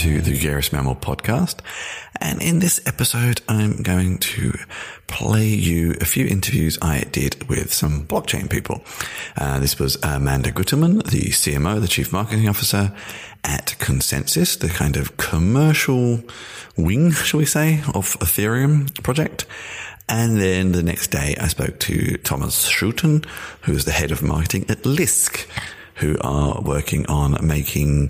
to the Gregarious Mammal podcast. And in this episode, I'm going to play you a few interviews I did with some blockchain people. This was Amanda Guterman, the CMO, the Chief Marketing Officer at ConsenSys, the kind of commercial wing, shall we say, of Ethereum project. And then the next day, I spoke to Thomas Schulten, who is the head of marketing at Lisk, who are working on creating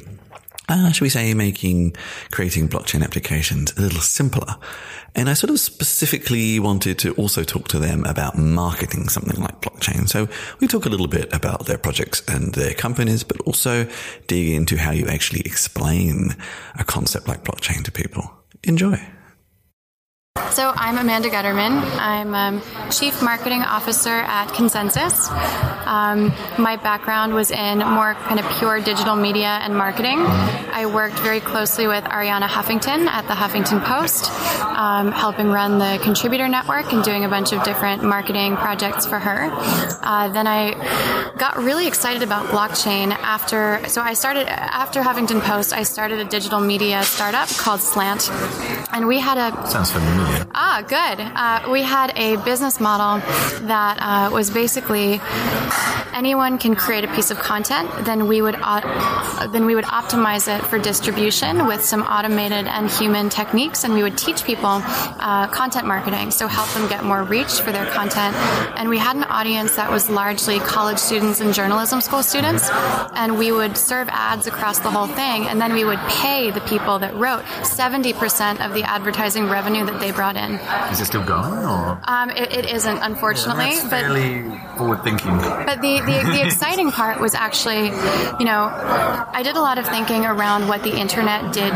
blockchain applications a little simpler. And I sort of specifically wanted to also talk to them about marketing something like blockchain. So we talk a little bit about their projects and their companies, but also dig into how you actually explain a concept like blockchain to people. Enjoy. So I'm Amanda Guterman. I'm Chief Marketing Officer at ConsenSys. My background was in more kind of pure digital media and marketing. I worked very closely with Arianna Huffington at the Huffington Post, helping run the contributor network and doing a bunch of different marketing projects for her. Then I got really excited about blockchain after Huffington Post. I started a digital media startup called Slant, and we had a sounds familiar. Good. We had a business model that was basically anyone can create a piece of content, then we would optimize it for distribution with some automated and human techniques, and we would teach people content marketing, so help them get more reach for their content. And we had an audience that was largely college students and journalism school students, and we would serve ads across the whole thing, and then we would pay the people that wrote 70% of the advertising revenue that they brought in. Is it still going? Or? It isn't, unfortunately. Yeah, that's fairly forward-thinking. But the exciting part was actually, I did a lot of thinking around what the internet did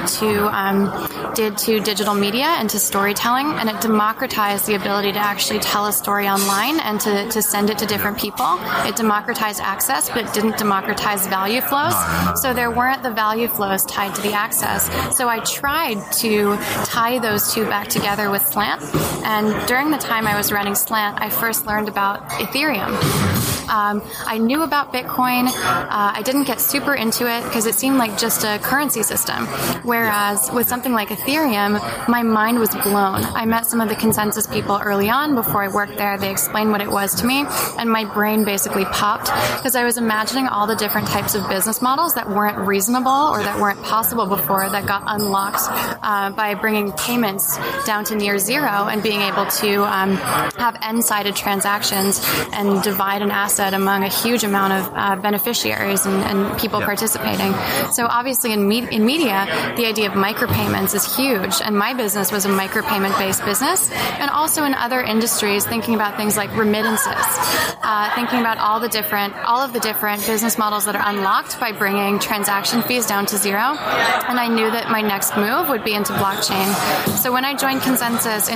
to digital media and to storytelling, and it democratized the ability to actually tell a story online and to send it to different people. It democratized access, but it didn't democratize value flows. No. So there weren't the value flows tied to the access. So I tried to tie those two back together with Slant. And during the time I was running Slant, I first learned about Ethereum. I knew about Bitcoin. I didn't get super into it because it seemed like just a currency system. Whereas with something like Ethereum, my mind was blown. I met some of the ConsenSys people early on before I worked there. They explained what it was to me, and my brain basically popped because I was imagining all the different types of business models that weren't reasonable or that weren't possible before that got unlocked by bringing payments down to near zero and being able to have n-sided transactions and divide an asset among a huge amount of beneficiaries and people participating. So obviously in media, the idea of micropayments is huge, and my business was a micropayment-based business. And also in other industries, thinking about things like remittances, thinking about all of the different business models that are unlocked by bringing transaction fees down to zero. And I knew that my next move would be into blockchain. So when I joined ConsenSys in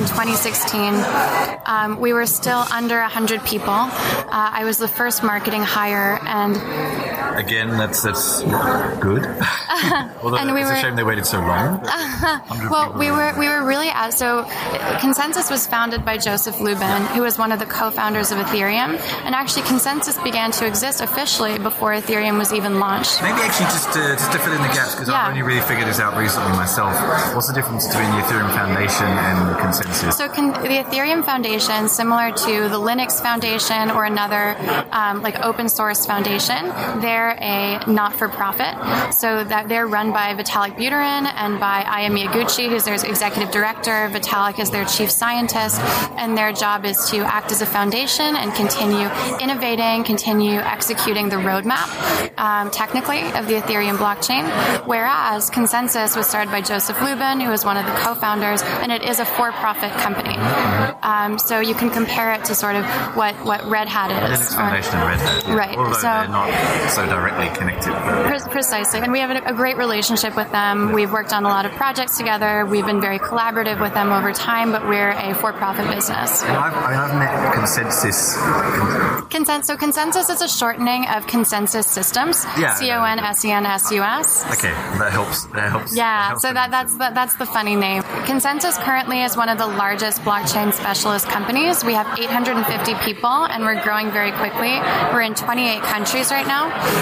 2016, we were still under 100 people. I was the first marketing hire, and again, that's good. Although it's a shame they waited so long. Well, we were really so ConsenSys was founded by Joseph Lubin, who was one of the co-founders of Ethereum, and actually ConsenSys began to exist officially before Ethereum was even launched. Maybe actually just to fill in the gaps, because I've only really figured this out recently myself. What's the difference between the Ethereum Foundation and ConsenSys? So the Ethereum Foundation, similar to the Linux Foundation or another like open source foundation, they're a not-for-profit. So that they're run by Vitalik Buterin and by Aya Miyaguchi, who's their executive director. Vitalik is their chief scientist, and their job is to act as a foundation and continue innovating, continue executing the roadmap technically of the Ethereum blockchain. Whereas ConsenSys was started by Joseph Lubin, who was one of the co-founders, and it is a for-profit company. So you can compare it to sort of what Red Hat is. Linux Foundation and Red Hat. Yeah. Right. Although they're not so directly connected. Precisely. And we have a great relationship with them. We've worked on a lot of projects together. We've been very collaborative with them over time, but we're a for-profit business. I've met ConsenSys. So ConsenSys is a shortening of Consensus Systems. Yeah. ConsenSus. Okay, that helps. Yeah, so that's the funny name. ConsenSys currently is one of the largest blockchain specialist companies. We have 850 people, and we're growing very quickly. We're in 28 countries right now.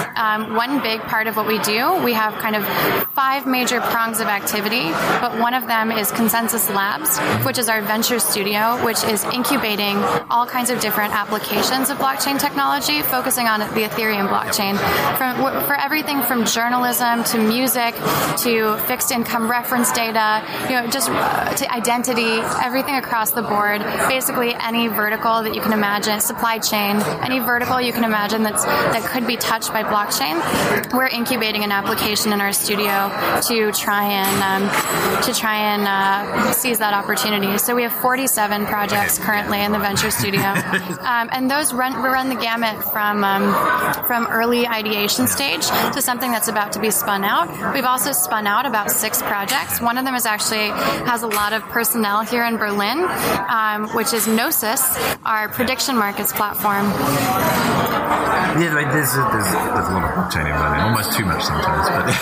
One big part of what we do, we have kind of 5 major prongs of activity, but one of them is Consensus Labs, which is our venture studio, which is incubating all kinds of different applications of blockchain technology, focusing on the Ethereum blockchain. For everything from journalism to music to fixed income reference data, just to identity, everything across the board. Basically, any vertical that you can imagine, supply chain, any vertical you can imagine that could be touched by blockchain, we're incubating an application in our studio to try and seize that opportunity. So we have 47 projects currently in the venture studio, and those run the gamut from early ideation stage to something that's about to be spun out. We've also spun out about 6 projects. One of them has a lot of personnel here in Berlin, which is Gnosis, our prediction markets platform. Yeah, there's a lot of blockchain in Berlin, almost too much sometimes. But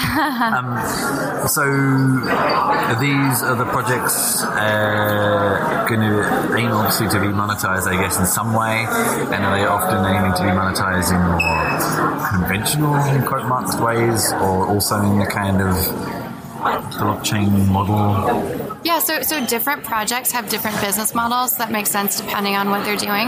so are these other projects going to aim obviously to be monetized, I guess, in some way? And are they often aiming to be monetized in more conventional, in quote marks, ways, or also in the kind of blockchain model? Yeah, so different projects have different business models that make sense depending on what they're doing.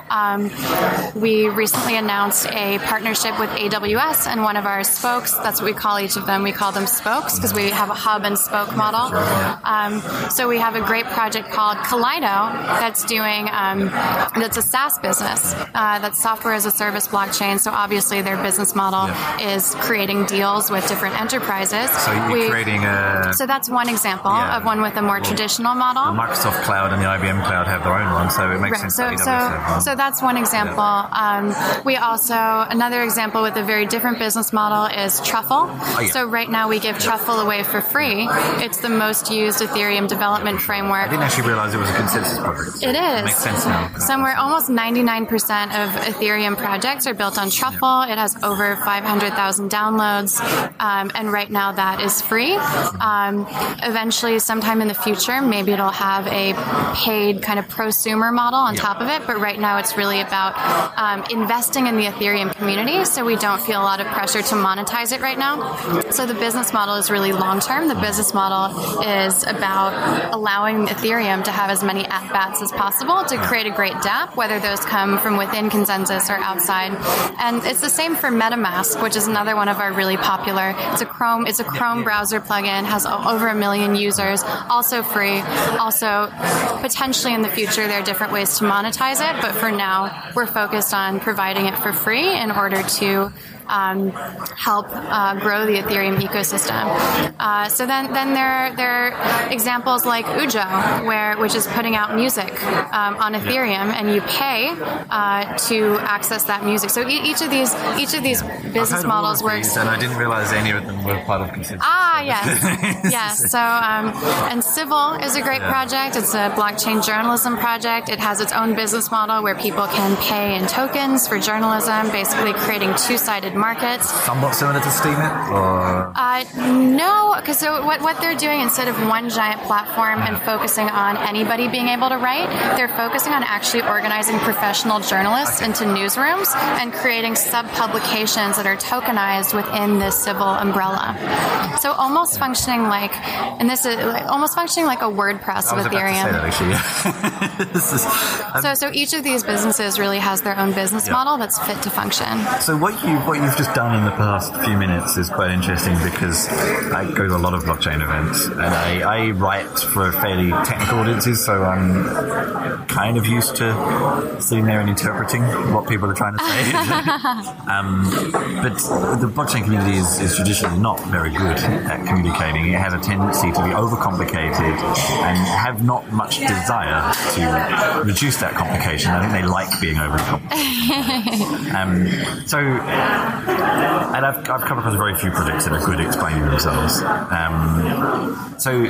We recently announced a partnership with AWS and one of our spokes. That's what we call each of them. We call them spokes because we have a hub and spoke model. So we have a great project called Kaleido that's that's a SaaS business. That's software as a service blockchain. So obviously their business model is creating deals with different enterprises. So you're creating So that's one example of one with a more traditional model. The Microsoft Cloud and the IBM Cloud have their own one, so it makes sense. So that's one example. We also, another example with a very different business model is Truffle. So right now we give Truffle away for free. It's the most used Ethereum development framework. I didn't actually realize it was a consensus project. It is. It makes sense now. Somewhere almost 99% of Ethereum projects are built on Truffle. It has over 500,000 downloads, and right now that is free. Eventually, sometime in the future, maybe it'll have a paid kind of prosumer model on top of it, but right now it's really about investing in the Ethereum community, so we don't feel a lot of pressure to monetize it right now. So the business model is really long-term. The business model is about allowing Ethereum to have as many at-bats as possible to create a great dApp, whether those come from within Consensus or outside. And it's the same for MetaMask, which is another one of our really popular. It's a Chrome browser plugin, has over 1 million users, also free. Also, potentially in the future, there are different ways to monetize it, but for now, we're focused on providing it for free in order to help grow the Ethereum ecosystem. So then there are examples like Ujo, which is putting out music on Ethereum, and you pay to access that music. So each of these business models works. And I didn't realize any of them were part of Consensus. Yes, yes. So and Civil is a great project. It's a blockchain journalism project. It has its own business model where people can pay in tokens for journalism, basically creating two-sided markets. Somewhat similar to Steemit? Or? No, because so what they're doing, instead of one giant platform and focusing on anybody being able to write, they're focusing on actually organizing professional journalists into newsrooms and creating sub-publications that are tokenized within this Civil umbrella. So almost functioning like, almost functioning like a WordPress of Ethereum. I was about to say that, actually. So each of these businesses really has their own business model that's fit to function. So what you've just done in the past few minutes is quite interesting, because I go to a lot of blockchain events and I write for fairly technical audiences, so I'm kind of used to sitting there and interpreting what people are trying to say. But the blockchain community is traditionally not very good at communicating. It has a tendency to be overcomplicated and have not much desire to reduce that complication. I think they like being overcomplicated. And I've come across very few projects that are good at explaining themselves. So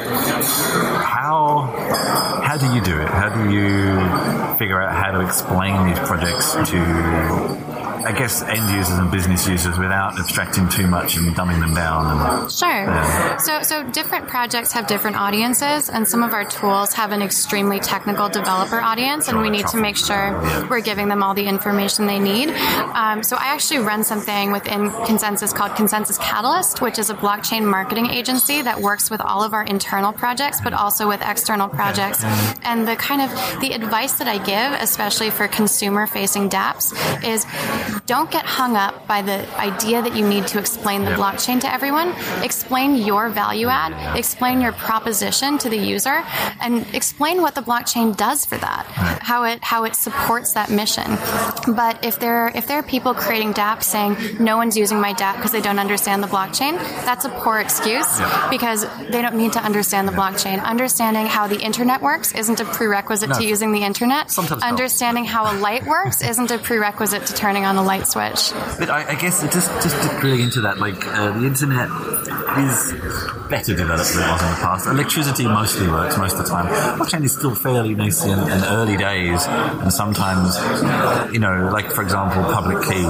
how do you do it? How do you figure out how to explain these projects to I guess, end users and business users without abstracting too much and dumbing them down. Sure. So different projects have different audiences, and some of our tools have an extremely technical developer audience, and we need to make sure we're giving them all the information they need. So I actually run something within Consensus called Consensus Catalyst, which is a blockchain marketing agency that works with all of our internal projects, but also with external projects. And the advice that I give, especially for consumer-facing dApps, is don't get hung up by the idea that you need to explain the blockchain to everyone. Explain your value add, explain your proposition to the user, and explain what the blockchain does for that, how it supports that mission. But if there are people creating dApps saying no one's using my dApp because they don't understand the blockchain, that's a poor excuse because they don't need to understand the blockchain. Understanding how the internet works isn't a prerequisite to using the internet. Sometimes understanding how a light works isn't a prerequisite to turning on a light switch. But I guess just drilling into that, the internet is better developed than it was in the past. Electricity mostly works most of the time. Blockchain is still fairly nascent and early days, and sometimes, for example, public key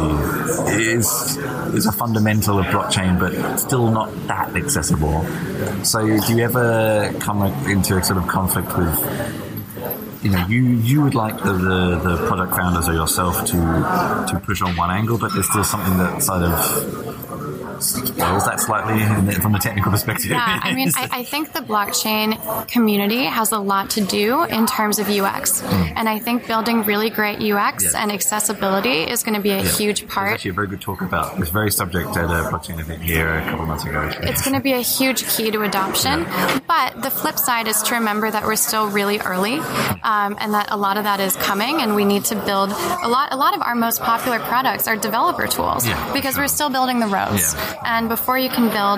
is a fundamental of blockchain, but still not that accessible. So do you ever come into a sort of conflict with, you would like the product founders or yourself to push on one angle, but there's still something that sort of spoils that slightly from a technical perspective? Yeah, I think the blockchain community has a lot to do in terms of UX. And I think building really great UX and accessibility is going to be a huge part. There's actually a very good talk about this very subject at a blockchain event here a couple of months ago. It's going to be a huge key to adoption. But the flip side is to remember that we're still really early, and that a lot of that is coming, and we need to build a lot of our most popular products are developer tools because we're still building the roads. And before you can build,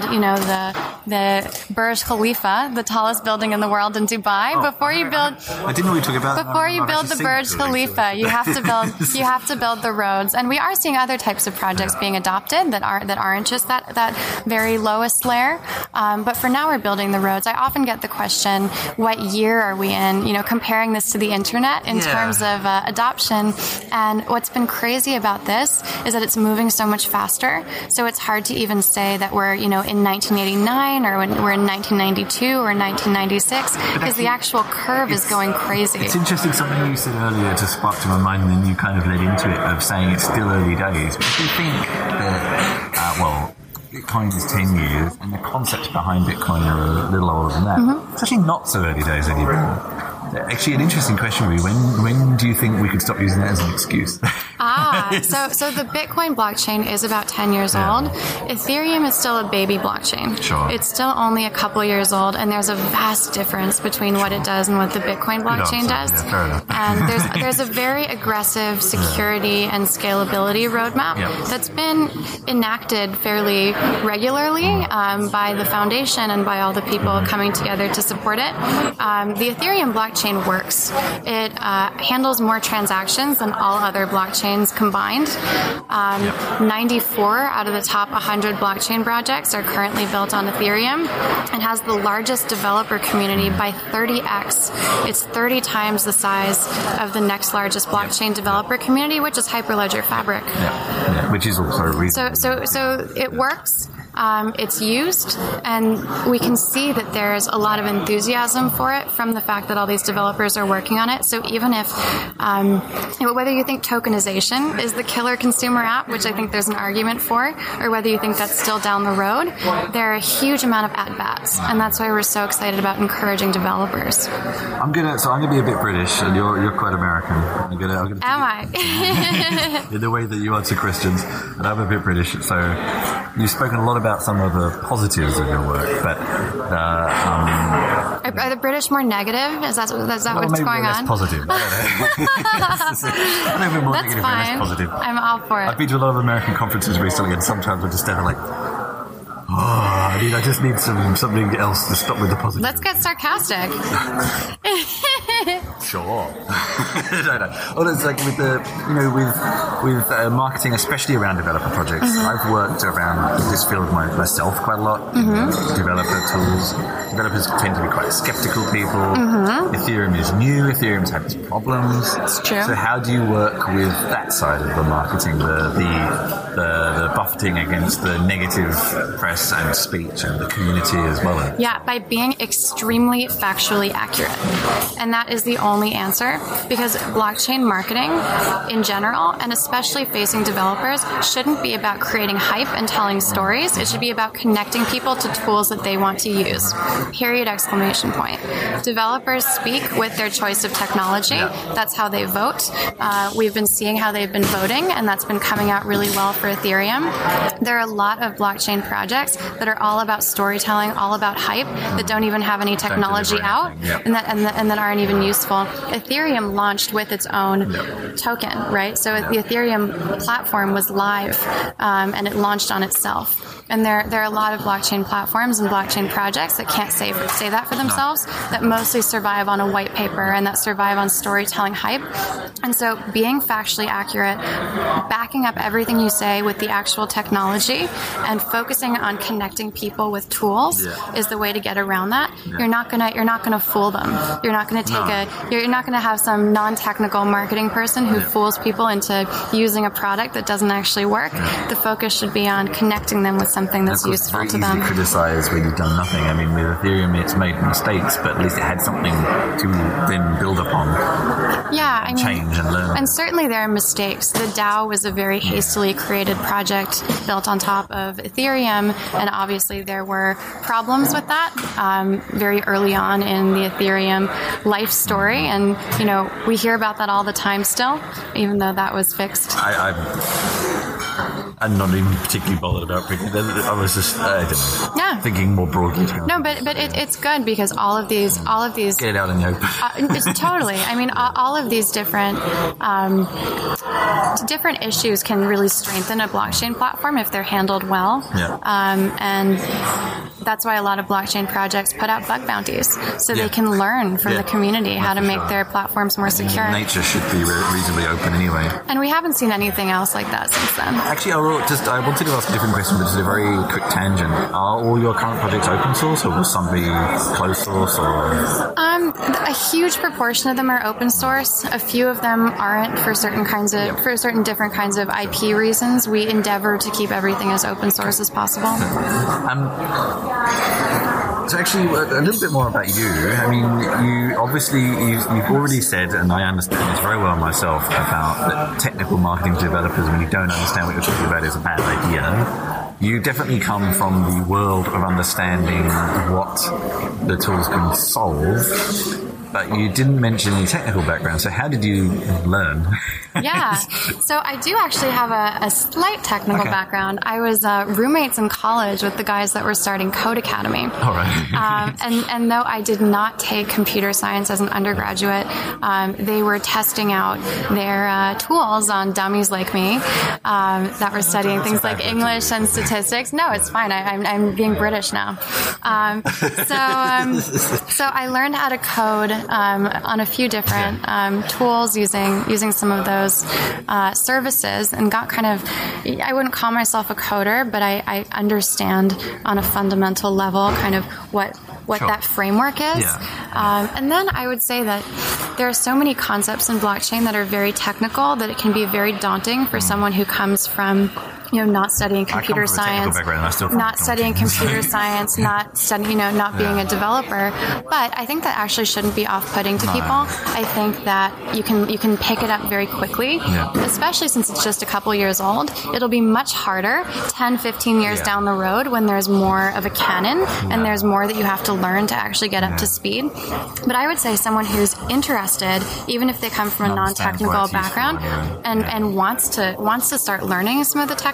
the Burj Khalifa, the tallest building in the world in Dubai, I didn't know we talked about. Before you build the Burj Khalifa, you have to build the roads. And we are seeing other types of projects being adopted that aren't just that very lowest layer. But for now, we're building the roads. I often get the question, what year are we in? Comparing this to the internet in terms of adoption. And what's been crazy about this is that it's moving so much faster. So it's hard to even say that we're, in 1989 or when we're in 1992 or 1996 because the actual curve is going crazy. It's interesting, something you said earlier just sparked to my mind, and then you kind of led into it of saying it's still early days. But if you think that, Bitcoin is 10 years and the concepts behind Bitcoin are a little older than that, it's actually not so early days anymore. Actually, an interesting question for you. When do you think we could stop using that as an excuse? So the Bitcoin blockchain is about 10 years old. Ethereum is still a baby blockchain. Sure. It's still only a couple years old, and there's a vast difference between what it does and what the Bitcoin blockchain does. Yeah, fair enough. And there's a very aggressive security and scalability roadmap that's been enacted fairly regularly by the foundation and by all the people coming together to support it. The Ethereum blockchain works. It handles more transactions than all other blockchains combined. 94 out of the top 100 blockchain projects are currently built on Ethereum and has the largest developer community by 30x. It's 30 times the size of the next largest blockchain developer community, which is Hyperledger Fabric. Which is also a reason. So it works. It's used, and we can see that there's a lot of enthusiasm for it from the fact that all these developers are working on it. So even if, whether you think tokenization is the killer consumer app, which I think there's an argument for, or whether you think that's still down the road, there are a huge amount of at-bats, and that's why we're so excited about encouraging developers. I'm gonna be a bit British, and you're quite American. Am I? In the way that you answer questions, and I'm a bit British, so you've spoken a lot about some of the positives of your work, but are the British more negative? Is that what's going on? Positive. I don't know. More That's negative fine. and less positive. I'm all for it. I've been to a lot of American conferences recently, and sometimes I just stand there I just need something else to stop with the positive. Let's get sarcastic. Sure. No. Oh, it's like with with marketing, especially around developer projects. I've worked around this field myself quite a lot. Developer tools. Developers tend to be quite skeptical people. Ethereum is new. Ethereum's had its problems. It's true. So how do you work with that side of the marketing, the buffeting against the negative press and speech and the community as well? Yeah, by being extremely factually accurate. And that is the only answer, because blockchain marketing in general, and especially facing developers, shouldn't be about creating hype and telling stories. It should be about connecting people to tools that they want to use. Period, exclamation point. Developers speak with their choice of technology. That's how they vote. We've been seeing how they've been voting, and that's been coming out really well for Ethereum. There are a lot of blockchain projects that are all about storytelling, all about hype, that don't even have any technology out, and that aren't even useful. Ethereum launched with its own token, right? So the Ethereum platform was live, and it launched on itself. And there are a lot of blockchain platforms and blockchain projects that can't say that for themselves, that mostly survive on a white paper and that survive on storytelling hype. And so being factually accurate, backing up everything you say with the actual technology, and focusing on connecting people with tools is the way to get around that. You're not gonna fool them. You're not gonna you're not gonna have some non-technical marketing person who fools people into using a product that doesn't actually work. The focus should be on connecting them with something that's useful to them. It's very easy to criticize when you've done nothing. I mean, with Ethereum, it's made mistakes, but at least it had something to then build upon. Yeah, I mean, change and learn. And certainly there are mistakes. The DAO was a very hastily created project built on top of Ethereum, and obviously there were problems with that very early on in the Ethereum life story, and we hear about that all the time still, even though that was fixed. I'm not even particularly bothered about picking. I was just thinking more broadly. No, but it's good, because all of these get it out in the open. It's totally. I mean, all of these different issues can really strengthen a blockchain platform if they're handled well. And that's why a lot of blockchain projects put out bug bounties, so they can learn from the community how to make their platforms more secure. Nature should be reasonably open anyway. And we haven't seen anything else like that since then. Actually, I wanted to ask a different question, but just a very quick tangent. Are all your current projects open source, or will some be closed source? Or a huge proportion of them are open source. A few of them aren't for certain different kinds of IP reasons. We endeavor to keep everything as open source as possible. So actually, a little bit more about you. I mean, you've already said, and I understand this very well myself, about that technical marketing to developers, when you don't understand what you're talking about, is a bad idea. You definitely come from the world of understanding what the tools can solve, but you didn't mention any technical background. So how did you learn? Yeah. So I do actually have a slight technical background. I was roommates in college with the guys that were starting Code Academy. All right. And though I did not take computer science as an undergraduate, they were testing out their tools on dummies like me that were studying things like English and statistics. No, it's fine. I'm being British now. So I learned how to code on a few different tools using some of those services, and got kind of, I wouldn't call myself a coder, but I understand on a fundamental level kind of what that framework is. And then I would say that there are so many concepts in blockchain that are very technical that it can be very daunting for someone who comes from not studying computer science, not studying computer science, not studying, not being a developer. But I think that actually shouldn't be off-putting to people. I think that you can pick it up very quickly, especially since it's just a couple years old. It'll be much harder 10, 15 years down the road when there's more of a canon and there's more that you have to learn to actually get up to speed. But I would say someone who's interested, even if they come from a non-technical background and wants to start learning some of the technical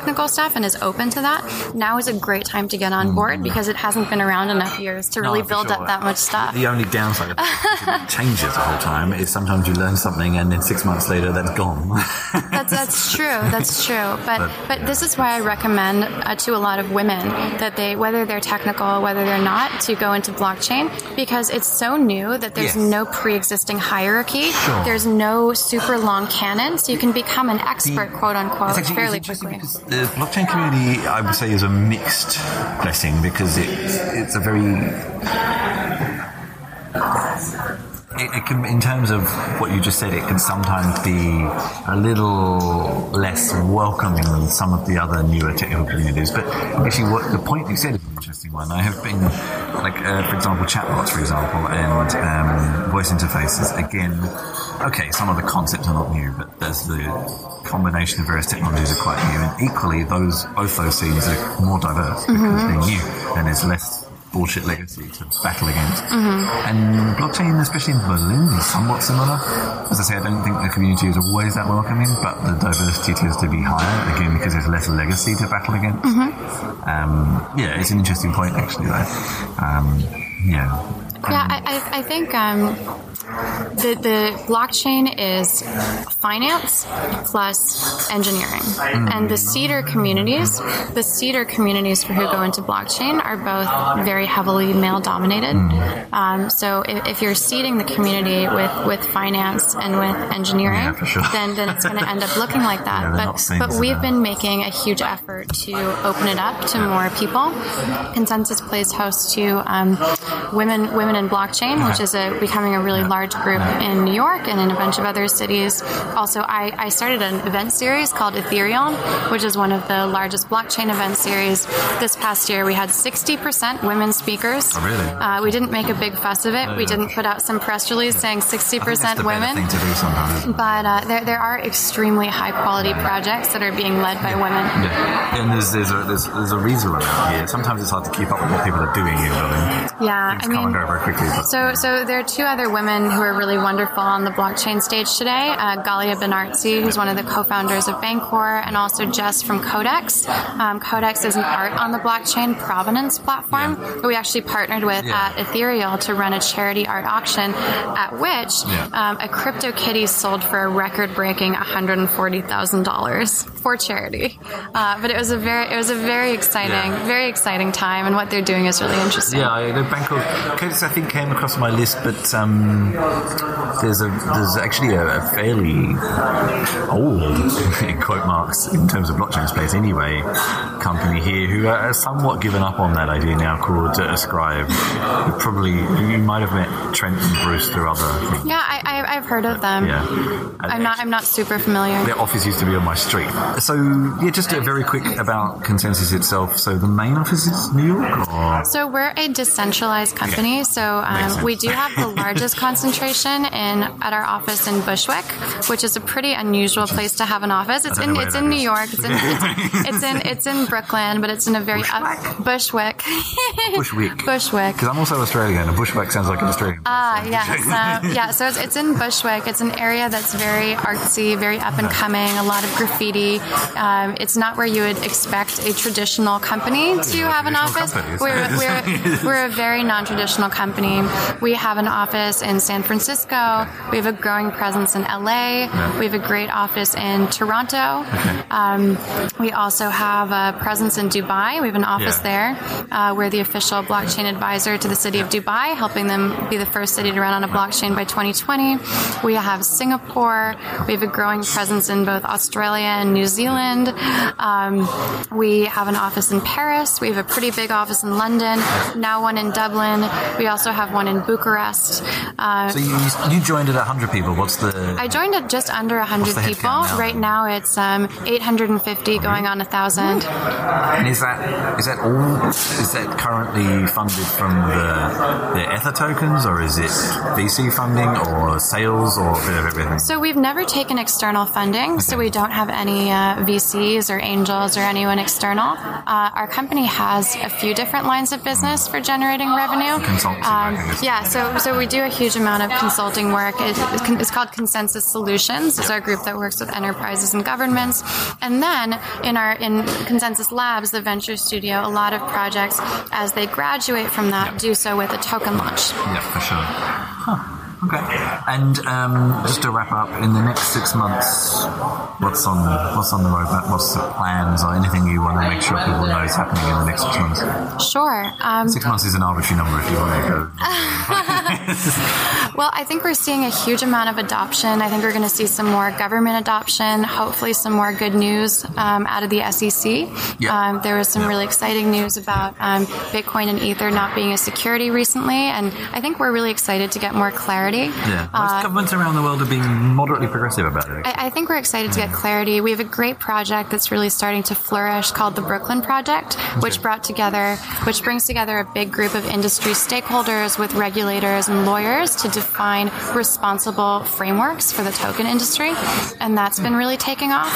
technical stuff and is open to that, now is a great time to get on board because it hasn't been around enough years to really build up that much stuff. The only downside of it changes the whole time is sometimes you learn something and then 6 months later that's gone. That's true. That's true. But this is why I recommend to a lot of women that they, whether they're technical, whether they're not, to go into blockchain because it's so new that there's no pre-existing hierarchy. Sure. There's no super long canon, so you can become an expert, quote unquote, fairly quickly. Because the blockchain community, I would say, is a mixed blessing because it's a very... It can, in terms of what you just said, it can sometimes be a little less welcoming than some of the other newer technical communities. But actually, what the point you said is an interesting one. I have been, for example, chatbots, for example, and voice interfaces. Again, okay, some of the concepts are not new, but there's the combination of various technologies are quite new, and equally, both those scenes are more diverse because they're new, and there's less bullshit legacy to battle against. And blockchain, especially in Berlin, is somewhat similar. As I say, I don't think the community is always that welcoming, but the diversity tends to be higher, again, because there's less legacy to battle against. It's an interesting point, actually, though. I think the blockchain is finance plus engineering. And the seeder communities for who go into blockchain are both very heavily male-dominated. So if you're seeding the community with finance and with engineering, then it's going to end up looking like that. But we've been making a huge effort to open it up to more people. Consensus plays host to women in blockchain, which is becoming a really large group in New York and in a bunch of other cities. Also, I started an event series called Ethereum, which is one of the largest blockchain event series. This past year, we had 60% women speakers. Oh, really? We didn't make a big fuss of it. We didn't put out some press release saying 60% women. Thing to do sometimes. But there are extremely high-quality projects that are being led by women. Yeah. And there's a reason around here. Sometimes it's hard to keep up with what people are doing in Berlin. Yeah, Things come and go very quickly. So there are two other women who are really wonderful on the blockchain stage today. Galia Benartzi, who's one of the co-founders of Bancor, and also Jess from Codex. Codex is an art on the blockchain provenance platform that we actually partnered with at Ethereal to run a charity art auction at which a crypto kitty sold for a record-breaking $140,000 for charity. But it was a very exciting time, and what they're doing is really interesting. Yeah, I know Bancor Codex, I think, came across my list, but there's actually a fairly old, in quote marks, in terms of blockchain space anyway, company here who are somewhat given up on that idea now, called Ascribe. You might have met Trent and Bruce through other things. Yeah, I've heard of them. Yeah, I'm not super familiar. Their office used to be on my street. So just very quick about Consensus itself. So the main office is New York, or? So we're a decentralized company. So we do have the largest concentration at our office in Bushwick, which is a pretty unusual place to have an office. It's in New York. It's in Brooklyn, but it's in a very Bushwick. Bushwick. Bushwick. Because I'm also Australian, and Bushwick sounds like an Australian. Yes. So it's in Bushwick. It's an area that's very artsy, very up and coming. A lot of graffiti. It's not where you would expect a traditional company to have an office. We're a very non-traditional company. We have an office in San Francisco. We have a growing presence in LA. We have a great office in Toronto. We also have a presence in Dubai. We have an office there. We're the official blockchain advisor to the city of Dubai, helping them be the first city to run on a blockchain by 2020. We have Singapore. We have a growing presence in both Australia and New Zealand. We have an office in Paris. We have a pretty big office in London. Now one in Dublin. We also have one in Bucharest. So you joined at 100 people. I joined at just under 100 people. Right now it's 850 going on 1,000. And is that all? Is that currently funded from the Ether tokens, or is it VC funding or sales or a bit of everything? So we've never taken external funding, so we don't have any VCs or angels or anyone external. Our company has a few different lines of business for generating revenue. Consulting. So we do a huge amount of consulting exciting work. It's called Consensus Solutions. It's our group that works with enterprises and governments. And then in Consensus Labs, the venture studio, a lot of projects, as they graduate from that, do so with a token launch. Yeah, for sure. Huh. Okay. And just to wrap up, in the next 6 months, what's on the roadmap? What's the plans or anything you want to make sure people know is happening in the next 6 months? Sure. 6 months is an arbitrary number if you want to go. Well, I think we're seeing a huge amount of adoption. I think we're going to see some more government adoption, hopefully some more good news out of the SEC. Yeah. There was some really exciting news about Bitcoin and Ether not being a security recently, and I think we're really excited to get more clarity. Yeah, most governments around the world are being moderately progressive about it. I think we're excited to get clarity. We have a great project that's really starting to flourish called the Brooklyn Project, which brings together a big group of industry stakeholders with regulators and lawyers to define responsible frameworks for the token industry, and that's been really taking off.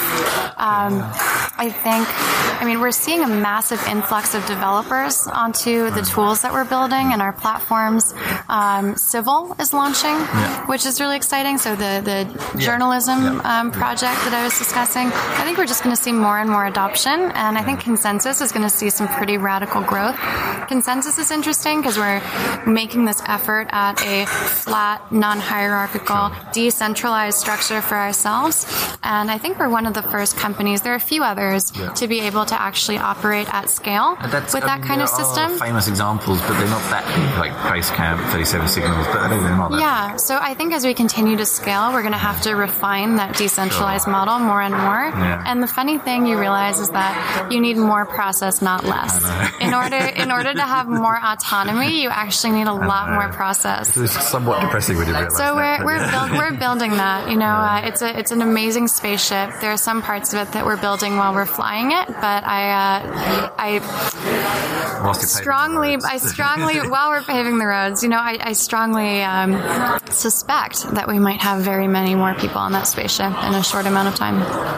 We're seeing a massive influx of developers onto the tools that we're building and our platforms. Civil is launching, which is really exciting. So the journalism project that I was discussing, I think we're just going to see more and more adoption, and I think Consensus is going to see some pretty radical growth. Consensus is interesting because we're making this effort at a flat, non-hierarchical, decentralized structure for ourselves, and I think we're one of the first companies, there are a few others, to be able to actually operate at scale with that kind of system. There are famous examples, but they're not that big, like Basecamp, 37 Signals, but they're not that. Yeah, so I think as we continue to scale, we're going to have to refine that decentralized model more and more. Yeah. And the funny thing you realize is that you need more process, not less. In order to have more autonomy, you actually need a lot more process. It's somewhat depressing when you realize so that. we're building that. It's an amazing spaceship. There are some parts of it that we're building while we're flying it, but I strongly while we're paving the roads, I strongly suspect that we might have very many more people on that spaceship in a short amount of time.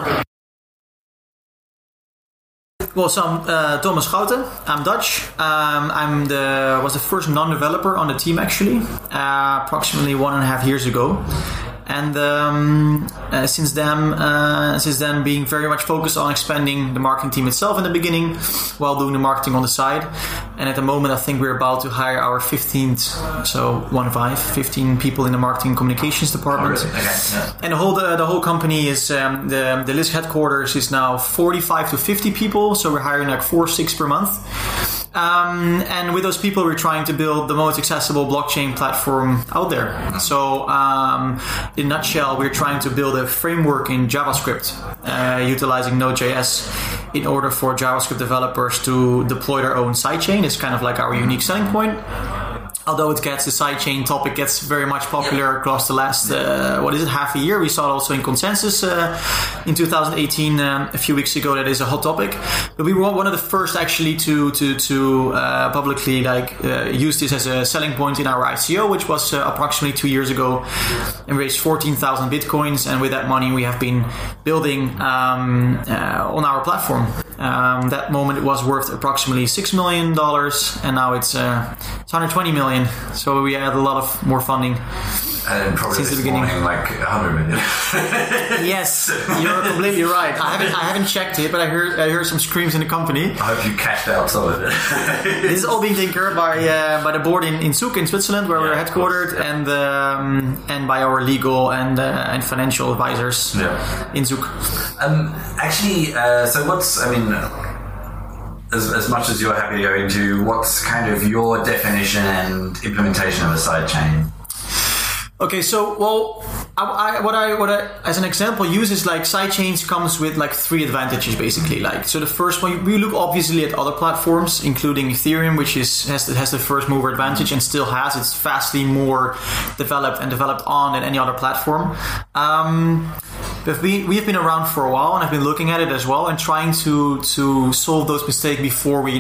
Well, so I'm Thomas Schouten. I'm Dutch. Was the first non-developer on the team actually, approximately 1.5 years ago. And since then being very much focused on expanding the marketing team itself in the beginning while doing the marketing on the side. And at the moment, I think we're about to hire our 15 people in the marketing communications department. Oh, really? Okay. Yeah. And the whole company is, the Lisk headquarters is now 45 to 50 people. So we're hiring like 4-6 per month. And with those people, we're trying to build the most accessible blockchain platform out there. So, in a nutshell, we're trying to build a framework in JavaScript, utilizing Node.js in order for JavaScript developers to deploy their own sidechain. It's kind of like our unique selling point. Although the sidechain topic gets very much popular across the last, half a year. We saw it also in Consensus in 2018, a few weeks ago. That is a hot topic. But we were one of the first actually to publicly use this as a selling point in our ICO, which was approximately 2 years ago, and raised 14,000 Bitcoins. And with that money, we have been building on our platform. That moment it was worth approximately $6 million, and now it's 120 million. So we had a lot of more funding since the beginning. Like 100 million. Yes, you're completely right. I haven't checked it, but I heard some screams in the company. I hope you cashed out some of it. This is all being taken care of by the board in Zug in Switzerland, where we're headquartered, and by our legal and financial advisors in Zug. As much as you're happy to go into, what's kind of your definition and implementation of a sidechain? Okay, so what I as an example use is like sidechains comes with like 3 advantages basically. So the first one, we look obviously at other platforms, including Ethereum, which has the first mover advantage and still has. It's vastly more developed on than any other platform. But we have been around for a while, and I've been looking at it as well and trying to solve those mistakes before we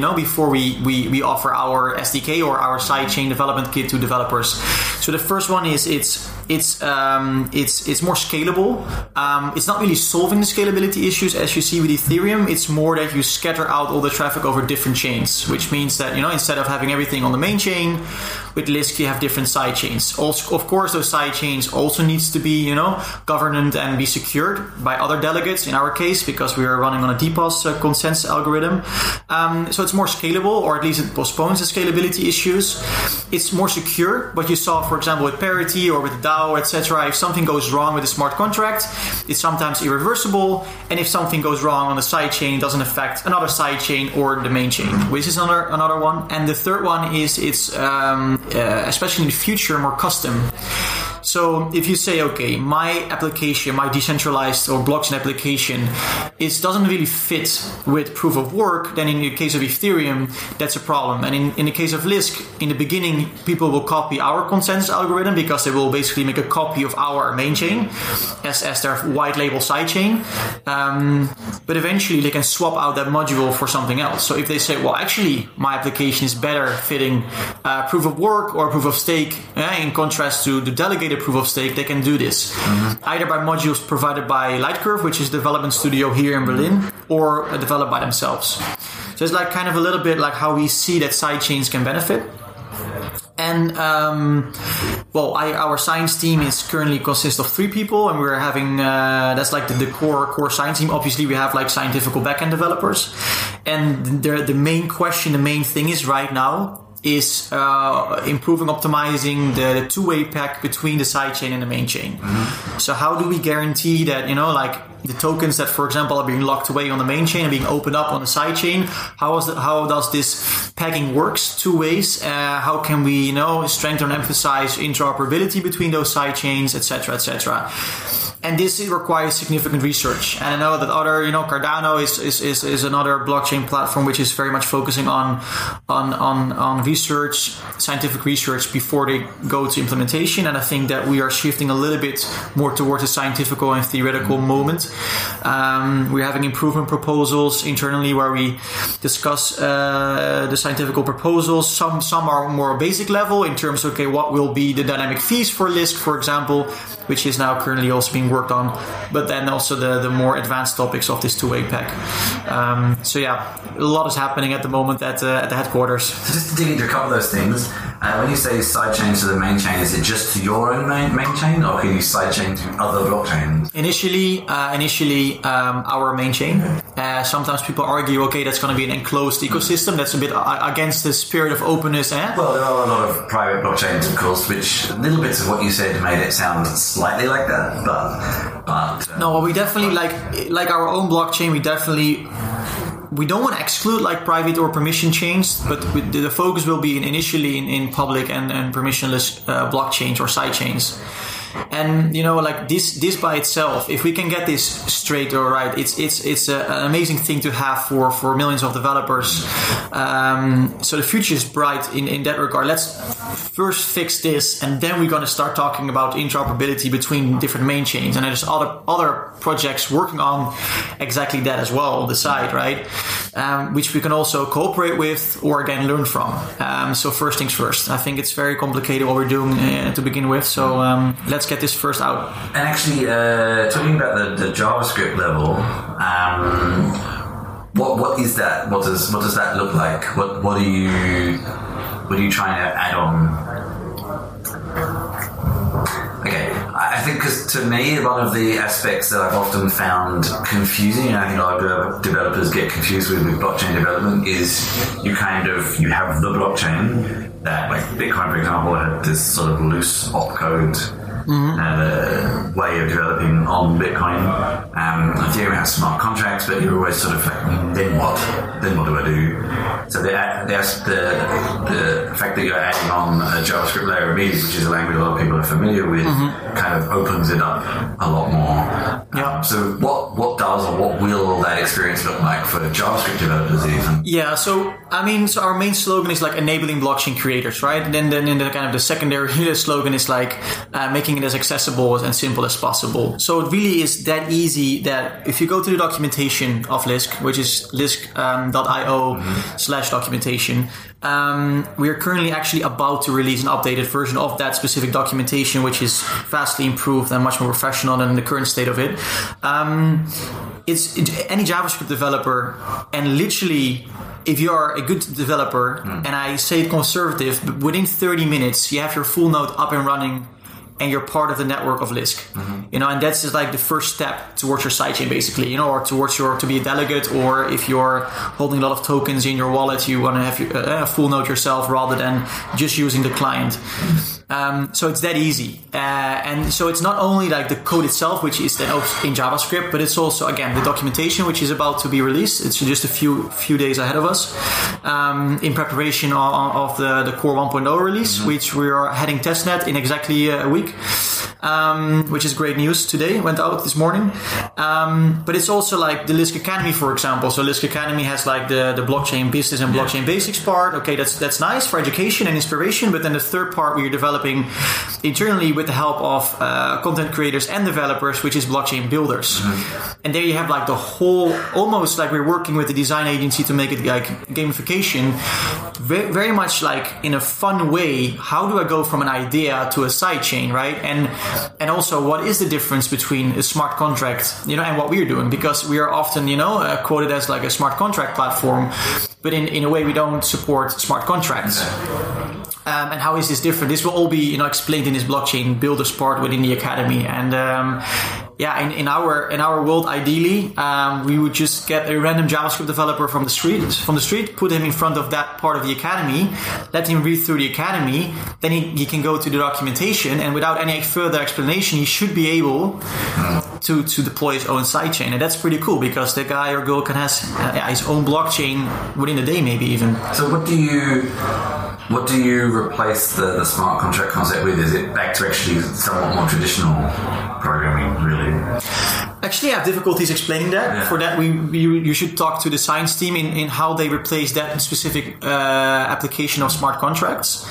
offer our SDK or our sidechain development kit to developers. So the first one is it's it's more scalable. It's not really solving the scalability issues as you see with Ethereum. It's more that you scatter out all the traffic over different chains, which means that, instead of having everything on the main chain, with Lisk you have different side chains. Also, of course, those side chains also needs to be, governed and be secured by other delegates in our case, because we are running on a DPoS consensus algorithm. So it's more scalable, or at least it postpones the scalability issues. It's more secure. What you saw, for example, with Parity or with DAO, etc. If something goes wrong with a smart contract, it's sometimes irreversible. And if something goes wrong on the side chain, it doesn't affect another side chain or the main chain, which is another one. And the third one is it's especially in the future, more custom. So if you say, okay, my application, my decentralized or blockchain application, it doesn't really fit with proof of work, then in the case of Ethereum, that's a problem. And in the case of Lisk, in the beginning, people will copy our consensus algorithm because they will basically make a copy of our main chain as their white label side chain. But eventually they can swap out that module for something else. So if they say, well, actually, my application is better fitting proof of work or proof of stake, in contrast to the delegated proof of stake, they can do this either by modules provided by Lightcurve, which is a development studio here in Berlin, or developed by themselves. So it's like kind of a little bit like how we see that side chains can benefit. And our science team is currently consists of 3 people, and we're having that's like the core science team. Obviously, we have like scientific backend developers, and the main thing is right now is improving, optimizing the two-way pack between the sidechain and the main chain. So how do we guarantee that, the tokens that, for example, are being locked away on the main chain and being opened up on the side chain, how does this pegging works two ways? How can we, strengthen and emphasize interoperability between those side chains, etc., etc. And this requires significant research. And I know that other, Cardano is another blockchain platform which is very much focusing on research, scientific research before they go to implementation. And I think that we are shifting a little bit more towards a scientific and theoretical moment. We're having improvement proposals internally where we discuss the scientific proposals. Some are more basic level in terms of, what will be the dynamic fees for Lisk, for example, which is now currently also being worked on, but then also the more advanced topics of this two-way pack. A lot is happening at the moment at the headquarters. So just to dig into a couple of those things, when you say side chain to the main chain, is it just to your own main chain, or can you side chain to other blockchains? Initially, our main chain. Sometimes people argue, that's going to be an enclosed ecosystem. That's a bit against the spirit of openness. Well, there are a lot of private blockchains, of course, which little bits of what you said made it sound slightly like that, but no, well, we definitely like our own blockchain. We don't want to exclude like private or permission chains, but the focus will be initially in public and permissionless blockchains or side chains. And this by itself, if we can get this straight or right, it's an amazing thing to have for millions of developers. So the future is bright in that regard. Let's first fix this, and then we're going to start talking about interoperability between different main chains. And there's other projects working on exactly that as well on the side, right? Which we can also cooperate with or again learn from. So first things first. I think it's very complicated what we're doing to begin with. So let's get this first out. And actually, talking about the JavaScript level, what is that? What does that look like? What are you trying to add on? Okay, I think because to me, one of the aspects that I've often found confusing, and I think a lot of developers get confused with blockchain development, is you have the blockchain that, like Bitcoin, for example, had this sort of loose opcode way of developing on Bitcoin. Ethereum has smart contracts, but you're always sort of like, then what? Then what do I do? So the fact that you're adding on a JavaScript layer immediately, which is a language a lot of people are familiar with, kind of opens it up a lot more. Yeah. So what does or what will that experience look like for JavaScript developers even? Yeah. So our main slogan is like enabling blockchain creators, right? Then in the kind of the secondary slogan is like making it as accessible and simple as possible. So it really is that easy that if you go to the documentation of Lisk, which is lisk.io/documentation, We are currently actually about to release an updated version of that specific documentation, which is vastly improved and much more professional than the current state of it. It's any JavaScript developer, and literally, if you are a good developer, and I say it conservative, but within 30 minutes, you have your full node up and running, and you're part of the network of Lisk. You know, and that's just like the first step towards your sidechain, basically, you know, or towards to be a delegate, or if you're holding a lot of tokens in your wallet, you want to have a full node yourself rather than just using the client. So it's that easy. And so it's not only like the code itself, which is then in JavaScript, but it's also, again, the documentation, which is about to be released. It's just a few days ahead of us, in preparation of the Core 1.0 release, which we are heading testnet in exactly a week. Which is great news today, went out this morning. But it's also like the Lisk Academy, for example. So Lisk Academy has like the blockchain business and blockchain basics part. Okay, that's nice for education and inspiration. But then the third part we are developing internally with the help of content creators and developers, which is blockchain builders. And there you have like the whole, almost like we're working with the design agency to make it like gamification, very much like in a fun way. How do I go from an idea to a sidechain, right? And also, what is the difference between a smart contract, you know, and what we are doing? Because we are often, you know, quoted as like a smart contract platform, but in a way we don't support smart contracts. And how is this different? This will all be, you know, explained in this blockchain builders part within the academy. And in our world, ideally, we would just get a random JavaScript developer from the street, put him in front of that part of the academy, let him read through the academy, then he can go to the documentation, and without any further explanation, he should be able to deploy his own sidechain. And that's pretty cool, because the guy or girl can have his own blockchain within a day, maybe even. So what do you replace the smart contract concept with? Is it back to actually somewhat more traditional programming, really? Actually, I have difficulties explaining that. Yeah. For that, you should talk to the science team in how they replace that specific application of smart contracts.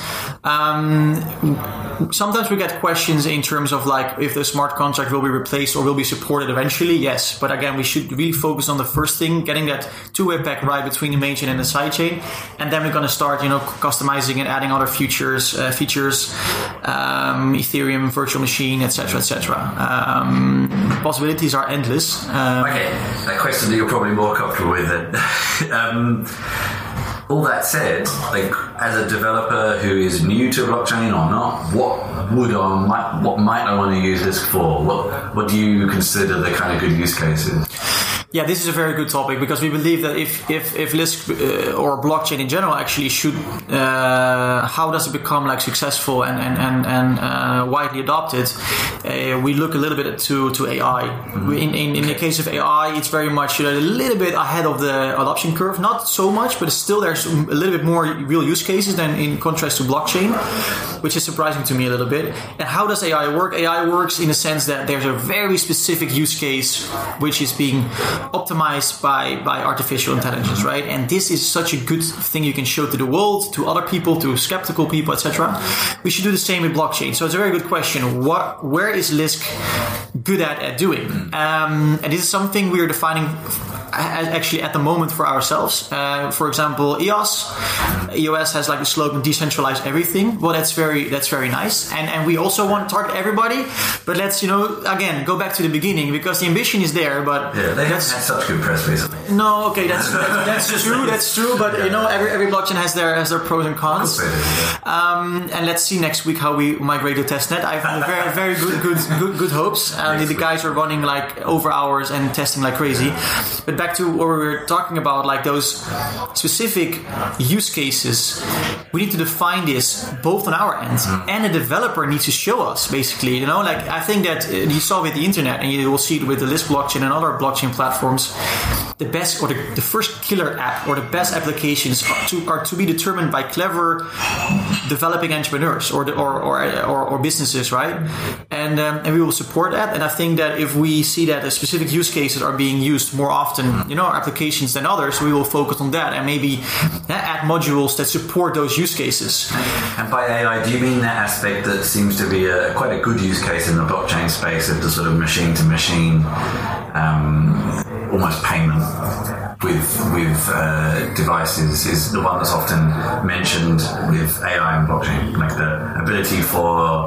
Sometimes we get questions in terms of like if the smart contract will be replaced or will be supported eventually. Yes, but again, we should really focus on the first thing, getting that two-way back right between the main chain and the side chain, and then we're going to start, you know, customizing and adding other features, Ethereum, virtual machine, etc., etc. Possibilities are endless. Okay, a question that you're probably more comfortable with. All that said, like as a developer who is new to blockchain or not, what might I want to use this for? What do you consider the kind of good use cases? Yeah, this is a very good topic, because we believe that if Lisk or blockchain in general actually should, how does it become like successful and widely adopted? We look a little bit to AI. In the case of AI, it's very much a little bit ahead of the adoption curve. Not so much, but still there's a little bit more real use cases than in contrast to blockchain, which is surprising to me a little bit. And how does AI work? AI works in the sense that there's a very specific use case which is being optimized by artificial intelligence, right? And this is such a good thing you can show to the world, to other people, to skeptical people, etc. We should do the same with blockchain. So it's a very good question. Where is Lisk good at doing? And this is something we are defining actually at the moment for ourselves. For example, EOS has like the slogan "decentralize everything." Well, that's very nice, and we also want to target everybody. But let's again go back to the beginning, because the ambition is there. But yeah, they haven't had such good press recently. No, okay, that's true. That's true. But every blockchain has their pros and cons. And let's see next week how we migrate to testnet. I have very good hopes. The guys are running like over hours and testing like crazy. But back to what we were talking about, like those specific use cases, we need to define this both on our end, and the developer needs to show us, basically. Like I think that you saw with the internet, and you will see it with the Lisk blockchain and other blockchain platforms, the best or the first killer app or the best applications are to be determined by clever developing entrepreneurs or businesses, right? And we will support that. And I think that if we see that specific use cases are being used more often, applications than others, we will focus on that and maybe add modules that support those use cases. And by AI, do you mean that aspect that seems to be quite a good use case in the blockchain space of the sort of machine to machine, almost payment devices is the one that's often mentioned with AI and blockchain, like the ability for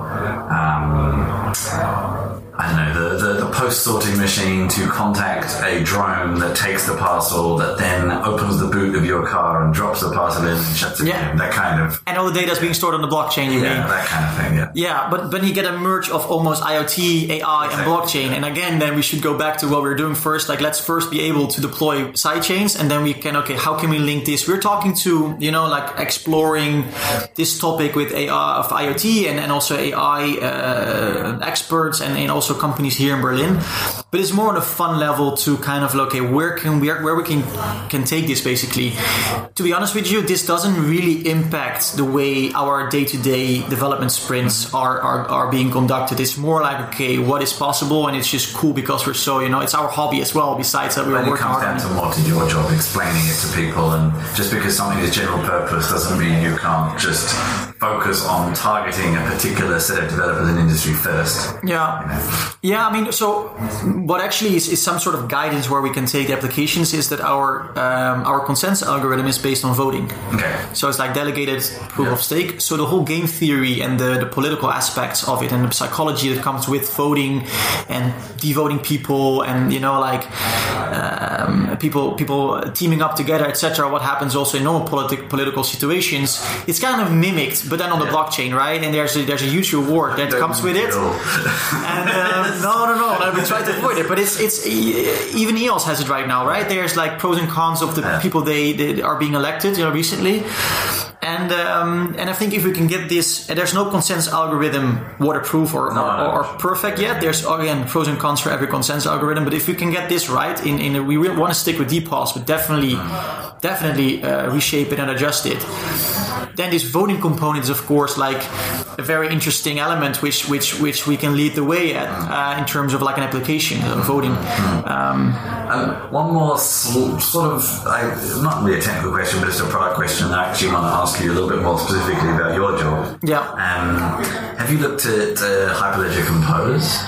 the post-sorting machine to contact a drone that takes the parcel, that then opens the boot of your car and drops the parcel in and shuts it in. That kind of... And all the data is being stored on the blockchain, you mean? That kind of thing, yeah. Yeah, but you get a merge of almost IoT, AI, and blockchain. And again, then we should go back to what we were doing first. Like, let's first be able to deploy sidechains, and then we can, how can we link this? We're talking to, exploring this topic with AI of IoT and also AI experts and also companies here in Berlin. But it's more on a fun level to kind of where we can take this, basically. To be honest with you, this doesn't really impact the way our day-to-day development sprints are being conducted. It's more like, what is possible, and it's just cool because we're so, it's our hobby as well, besides that we're working hard on it. It comes down to what is your job, explaining it to people, and just because something is general purpose doesn't mean you can't just focus on targeting a particular set of developers in industry first. Yeah, I mean, so what actually is some sort of guidance where we can take the applications is that our consensus algorithm is based on voting. Okay. So it's like delegated proof of stake. So the whole game theory and the political aspects of it and the psychology that comes with voting and devoting people and, people teaming up together, etc. What happens also in normal political situations, it's kind of mimicked, but then on the blockchain, right? And there's a huge reward that comes with it. And no, we try to avoid it, but it's even EOS has it right now, right? There's like pros and cons of the people they are being elected, recently. And I think if we can get this, there's no consensus algorithm waterproof or perfect yet. There's again pros and cons for every consensus algorithm. But if we can get this right, we really want to stick with DPoS, but definitely reshape it and adjust it. Then this voting component is, of course, like a very interesting element, which we can lead the way at in terms of like an application voting. One more sort of, not really a technical question, but just a product question. I actually want to ask you a little bit more specifically about your job. Yeah. Have you looked at Hyperledger Compose?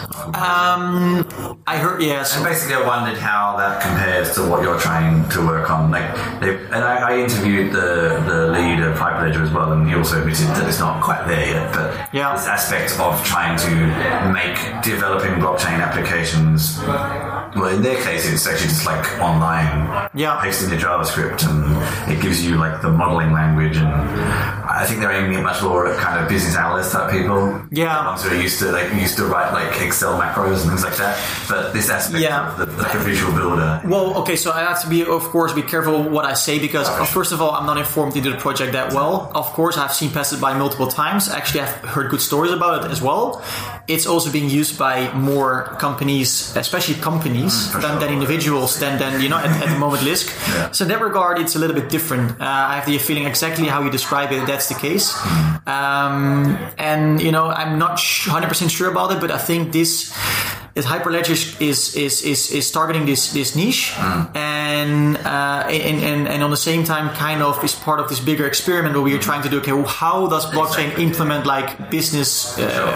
I heard, yes. And basically, I wondered how that compares to what you're trying to work on. I interviewed the lead of Hyperledger as well, and he also admitted that it's not quite there yet. But this aspect of trying to make developing blockchain applications, well, in their case, it's actually just like online, pasting your JavaScript, and it gives you like the modeling language. And I think they're aiming it much more at kind of business analyst type people. Yeah, the ones who are used to write like Excel macros and things like that. But this aspect of the visual builder. Well, okay, so I have to be careful what I say because first of all, I'm not informed into the project that well. Of course, I've seen passed it by multiple times. Actually, I've heard good stories about it as well. It's also being used by more companies, especially companies, than individuals, than at the moment Lisk. Yeah. So in that regard, it's a little bit different. I have the feeling exactly how you describe it, that's the case. And, I'm not 100% sure about it, but I think this Hyperledger is targeting this niche, and on the same time, kind of is part of this bigger experiment where we are trying to do. Okay, well, how does blockchain implement like business?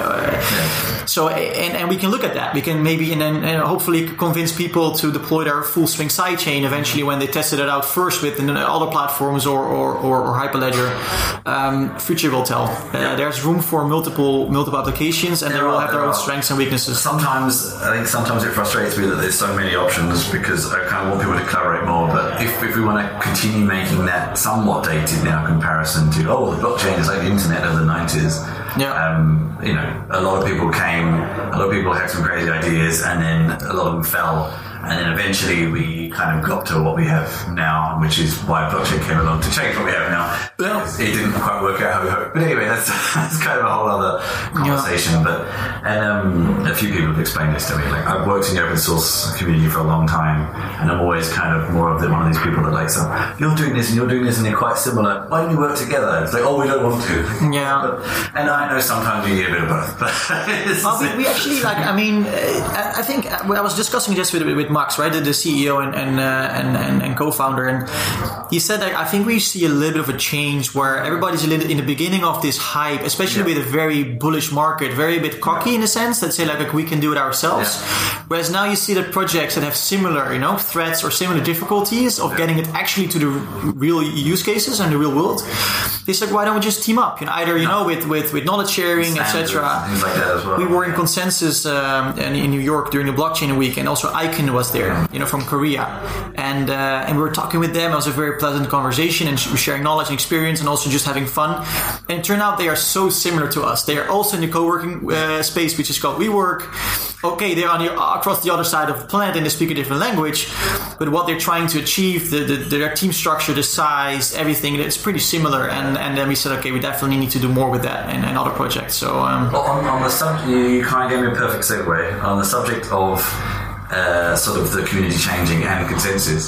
So and we can look at that. We can maybe and hopefully convince people to deploy their full swing sidechain eventually when they tested it out first with other platforms or Hyperledger. Future will tell. There's room for multiple applications, and they will have their own strengths and weaknesses. I think sometimes it frustrates me that there's so many options because I kind of want people to collaborate more. But if we want to continue making that somewhat dated now comparison to, the blockchain is like the internet of the 90s. Yeah. A lot of people had some crazy ideas, and then a lot of them fell. And then eventually we kind of got to what we have now, which is why blockchain came along to change what we have now. Well, it didn't quite work out how we hoped. But anyway, that's kind of a whole other conversation. And a few people have explained this to me. Like, I've worked in the open source community for a long time, and I'm always kind of more of one of these people that like, so you're doing this and they're quite similar. Why don't you work together? It's like, we don't want to. Yeah. And I know sometimes we need a bit of both. But we actually I think I was discussing this with Max, right, the CEO and co-founder, and he said that I think we see a little bit of a change where everybody's a little in the beginning of this hype, especially with a very bullish market, very bit cocky in a sense that say like we can do it ourselves. Whereas now you see that projects that have similar, threats or similar difficulties of getting it actually to the real use cases and the real world. They said, why don't we just team up? Either with knowledge sharing, etc. Things like that as well. We were in Consensus in New York during the blockchain week, and also Icon was there, from Korea, and we were talking with them. It was a very pleasant conversation, and sharing knowledge and experience, and also just having fun. And it turned out they are so similar to us. They are also in the co-working space, which is called WeWork. Okay, they're across the other side of the planet and they speak a different language, but what they're trying to achieve, their team structure, the size, everything, it's pretty similar. And then we said, okay, we definitely need to do more with that and other projects. So on the subject, you kind of gave me a perfect segue on the subject of sort of the community changing and Consensus.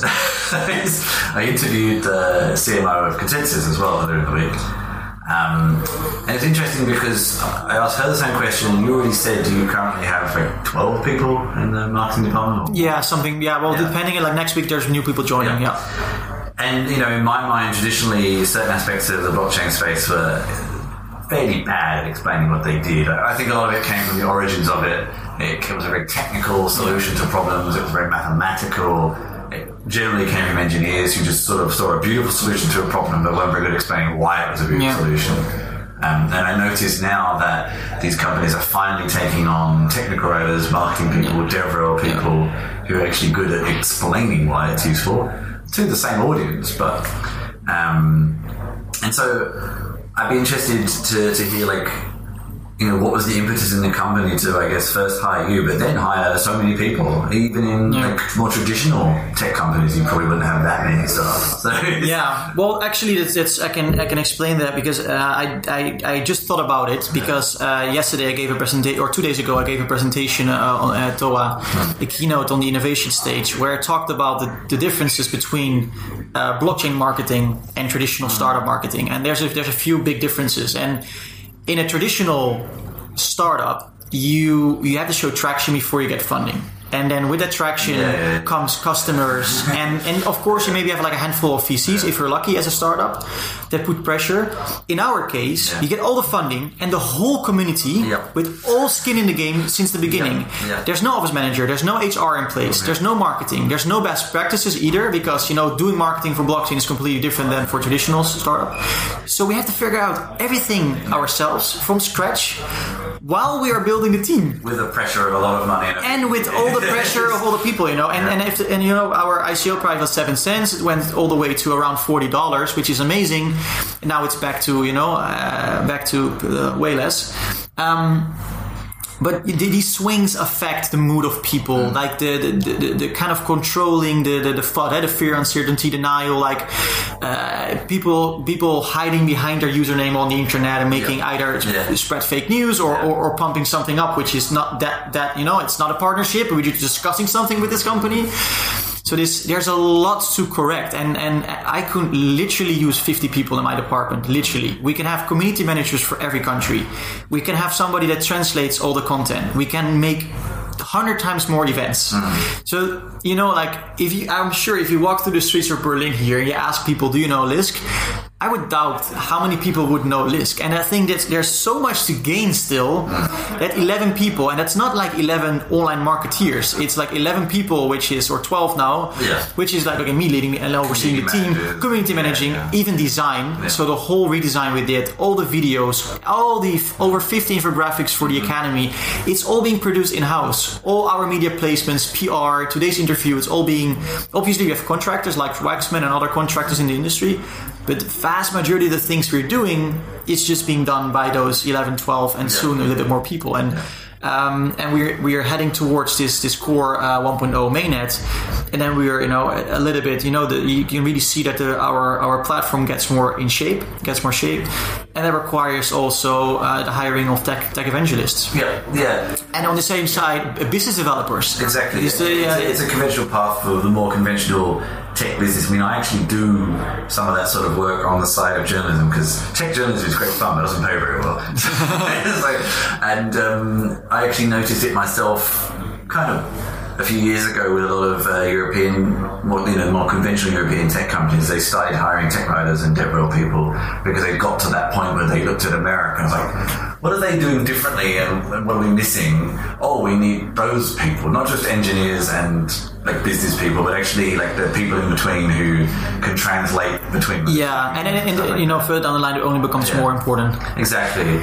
I interviewed the CMO of Consensus as well earlier in the week. And it's interesting because I asked her the same question. You already said you currently have like 12 people in the marketing department? Or? Yeah, something. Yeah, well, depending, like next week there's new people joining. Yeah. And, in my mind, traditionally, certain aspects of the blockchain space were fairly bad at explaining what they did. I think a lot of it came from the origins of it. It was a very technical solution to problems. It was very mathematical. It generally came from engineers who just sort of saw a beautiful solution to a problem but weren't very good at explaining why it was a beautiful solution. And I notice now that these companies are finally taking on technical writers, marketing people, DevRel people who are actually good at explaining why it's useful to the same audience. But and so I'd be interested to hear what was the impetus in the company to, I guess, first hire you, but then hire so many people? Even in more traditional tech companies, you probably wouldn't have that many staff. So well, actually, I can explain that because I just thought about it because yesterday I gave a presentation, or 2 days ago I gave a presentation at TOA, a keynote on the innovation stage, where I talked about the differences between blockchain marketing and traditional startup marketing, and there's a few big differences. And in a traditional startup, you have to show traction before you get funding. And then with that traction comes customers. And of course, you maybe have like a handful of VCs, if you're lucky as a startup, that put pressure. In our case, you get all the funding and the whole community with all skin in the game since the beginning. There's no office manager. There's no HR in place. There's no marketing. There's no best practices either, because, doing marketing for blockchain is completely different than for traditional startup. So we have to figure out everything ourselves from scratch while we are building the team. With the pressure of a lot of money. And with all the pressure of all the people, our ICO price was 7 cents. It went all the way to around $40, which is amazing. And now it's back to way less. But these swings affect the mood of people, like the kind of controlling the fear, uncertainty, denial, people hiding behind their username on the internet and making either spread fake news or pumping something up, which is not that it's not a partnership. We're just discussing something with this company. So there's a lot to correct, and I could literally use 50 people in my department. Literally, we can have community managers for every country. We can have somebody that translates all the content. We can make 100 times more events. So I'm sure if you walk through the streets of Berlin here, you ask people, do you know Lisk? I would doubt how many people would know Lisk. And I think that there's so much to gain still that 11 people, and that's not like 11 online marketeers. It's like 11 people, or 12 now, which is like me leading and overseeing the team, community managing, even design. So the whole redesign we did, all the videos, all the over 50 infographics for the Academy, it's all being produced in-house. All our media placements, PR, today's interview, it's all being, obviously we have contractors like Waxman and other contractors in the industry, but the vast majority of the things we're doing is just being done by those 11, 12, and soon a little bit more people. And we are heading towards this core 1.0 mainnet, and then we are a little bit you can really see that our platform gets more shape, and that requires also the hiring of tech evangelists. And on the same side, business developers. Exactly. It's a conventional path for the more conventional tech business. I mean, I actually do some of that sort of work on the side of journalism, because tech journalism is great fun, but it doesn't pay very well. I actually noticed it myself kind of a few years ago with a lot of more conventional European tech companies. They started hiring tech writers and DevRel people because they got to that point where they looked at America and was like, what are they doing differently and what are we missing? Oh, we need those people, not just engineers and like business people, but actually like the people in between who can translate between. Yeah, and you know, further down the line, it only becomes more important. Exactly.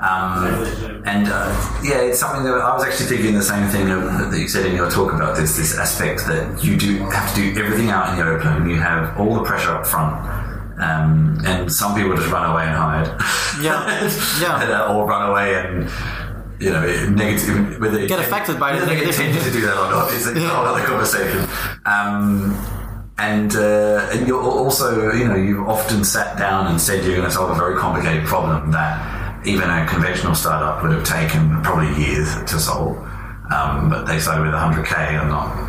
It's something that I was actually thinking the same thing that you said in your talk about this aspect that you do have to do everything out in the open. You have all the pressure up front. And some people just run away and hide. Yeah. Or run away and, you know, negative. Whether get affected by whether they get tempted to do that or not is a whole other conversation. And you're also, you know, you've often sat down and said you're going to solve a very complicated problem that even a conventional startup would have taken probably years to solve. But they started with 100K and not.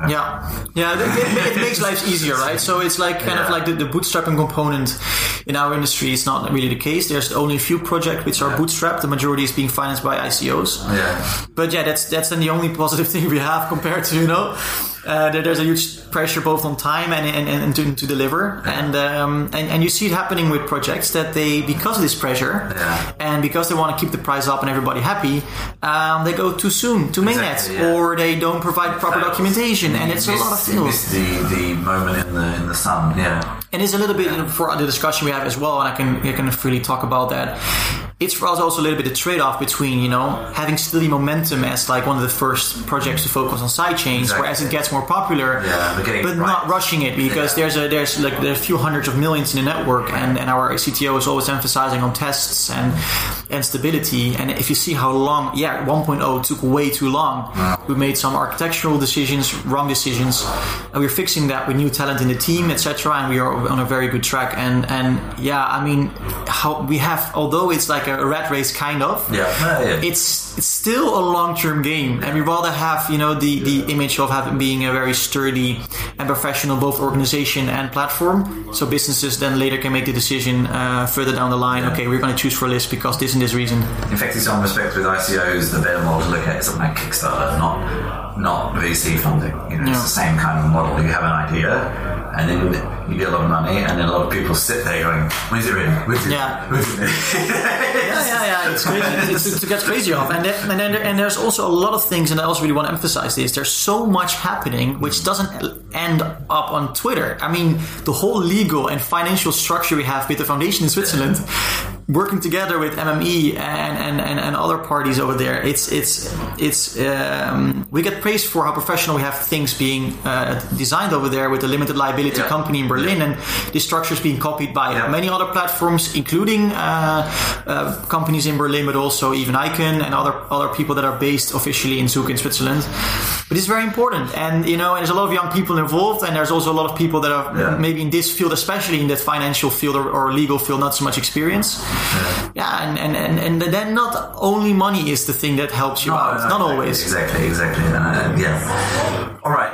It makes life easier, right? So it's like kind of like the bootstrapping component in our industry is not really the case. There's only a few projects which are bootstrapped. The majority is being financed by ICOs. But that's then the only positive thing we have compared to, you know, there's a huge pressure both on time and to deliver, and you see it happening with projects that they, because of this pressure and because they want to keep the price up and everybody happy, they go too soon to mainnet, or they don't provide proper documentation, and it's a lot of fiddles. You miss the moment in the sun, And it's a little bit for the discussion we have as well, and I can freely talk about that. It's for us also a little bit a trade-off between, you know, having steady momentum as like one of the first projects to focus on sidechains, whereas it gets more popular, but not rushing it, because there's a few hundreds of millions in the network, and our CTO is always emphasizing on tests and stability. And if you see how long, 1.0 took way too long. We made some architectural decisions, wrong decisions, and we're fixing that with new talent in the team, etc. And we are on a very good track. And I mean, how we have, although it's like a rat race kind of, it's still a long-term game, and we rather have, you know, the image of being a very sturdy and professional both organization and platform, so businesses then later can make the decision further down the line, okay, we're going to choose for Lisp because this and this reason. In fact, in some respects with ICOs, the better model to look at is something like Kickstarter, not VC funding. You know, it's the same kind of model. You have an idea, and then you get a lot of money, and then a lot of people sit there going, when's it ready? It's crazy. It gets crazy off. And there's also a lot of things, and I also really want to emphasize this. There's so much happening which doesn't end up on Twitter. I mean, the whole legal and financial structure we have with the foundation in Switzerland, working together with MME and other parties over there, we get praised for how professional we have things being designed over there with a limited liability company in Berlin, and the structures being copied by many other platforms, including companies in Berlin, but also even Icon and other people that are based officially in Zug in Switzerland. But it's very important, and you know, and there's a lot of young people involved, and there's also a lot of people that are maybe in this field, especially in that financial field or legal field, not so much experience. And then not only money is the thing that helps you out. Not always. Exactly. All right.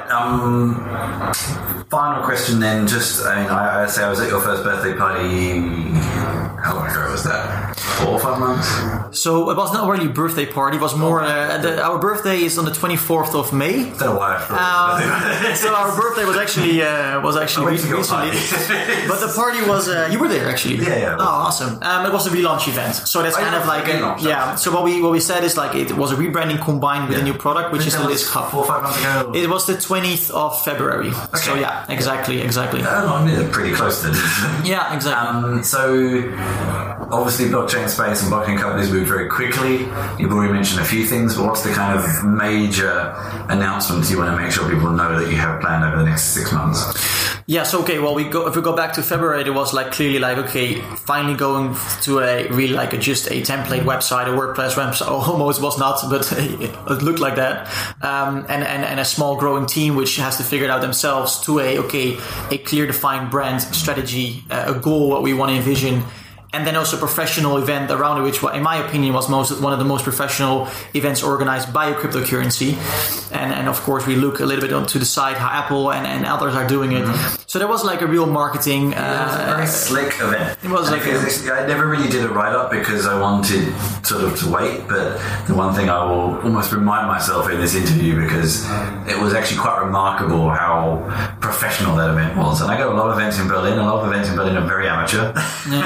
Final question then. I say I was at your first birthday party. How long ago was that? 4 or 5 months? So it was not really a birthday party. It was more. Our birthday is on the 24th of May. That's a while. So our birthday was actually recently. But the party was. You were there actually. Yeah. Oh, awesome. It was a relaunch event. So that's kind of like So what we said is like it was a rebranding combined with a new product, which is the Lisp Hub. 4 or 5 months ago. It was the 20th of February. Okay. So yeah, exactly. Pretty close to this. Yeah, exactly. So obviously blockchain space and blockchain companies move very quickly. You've already mentioned a few things, but what's the kind of major announcements you want to make sure people know that you have planned over the next 6 months? Yes, okay. Well, if we go back to February, it was like clearly like, okay, finally going to a really like just a template website, a WordPress website. Almost was not, but it looked like that. And a small growing team which has to figure it out themselves to a clear defined brand strategy, a goal, what we want to envision. And then also a professional event around it, which in my opinion was one of the most professional events organized by a cryptocurrency. and of course we look a little bit onto the side how Apple and others are doing it. So there was like a real marketing. It was a very slick event. It was like I never really did a write-up because I wanted sort of to wait, but the one thing I will almost remind myself in this interview, because it was actually quite remarkable how professional that event was. And I go to a lot of events in Berlin. A lot of events in Berlin are very amateur.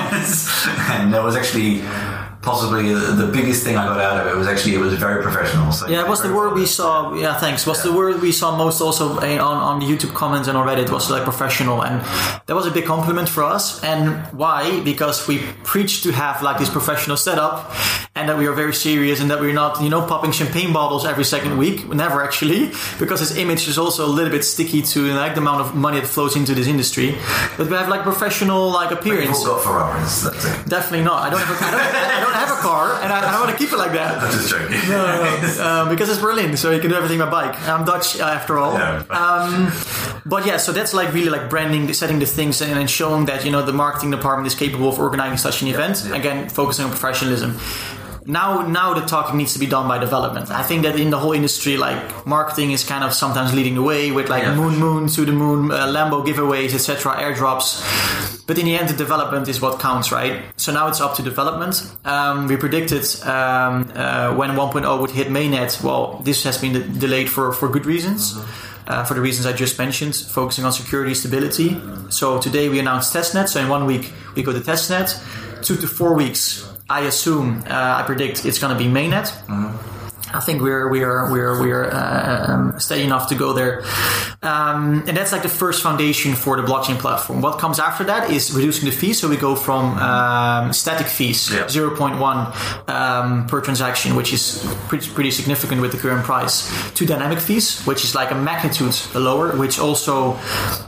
And there was actually possibly the biggest thing I got out of it was actually it was very professional. So yeah, it was the word we saw. Yeah, thanks. Was the word we saw most also on the YouTube comments and on Reddit was like professional, and that was a big compliment for us. And why? Because we preach to have like this professional setup, and that we are very serious, and that we're not popping champagne bottles every second week. Never actually, because this image is also a little bit sticky to like the amount of money that flows into this industry. But we have like professional like appearance. You've all got Ferraris. That's it. Definitely not. I don't have a car, and I don't want to keep it like that. I'm just joking. No, because it's Berlin, so you can do everything by bike. I'm Dutch after all. Yeah. But yeah, so that's like really like branding, setting the things, and showing that the marketing department is capable of organizing such an event. Yeah. Again, focusing on professionalism. Now the talking needs to be done by development. I think that in the whole industry, like marketing is kind of sometimes leading the way with like moon to the moon, Lambo giveaways, etc., airdrops. But in the end, the development is what counts, right? So now it's up to development. We predicted when 1.0 would hit mainnet. Well, this has been delayed for good reasons. For the reasons I just mentioned, focusing on security, stability. So today we announced testnet. So in 1 week we go to testnet. 2 to 4 weeks. I assume, I predict it's going to be mainnet. I think we're steady enough to go there, and that's like the first foundation for the blockchain platform. What comes after that is reducing the fees. So we go from static fees, 0.1 per transaction, which is pretty significant with the current price, to dynamic fees, which is like a magnitude lower, which also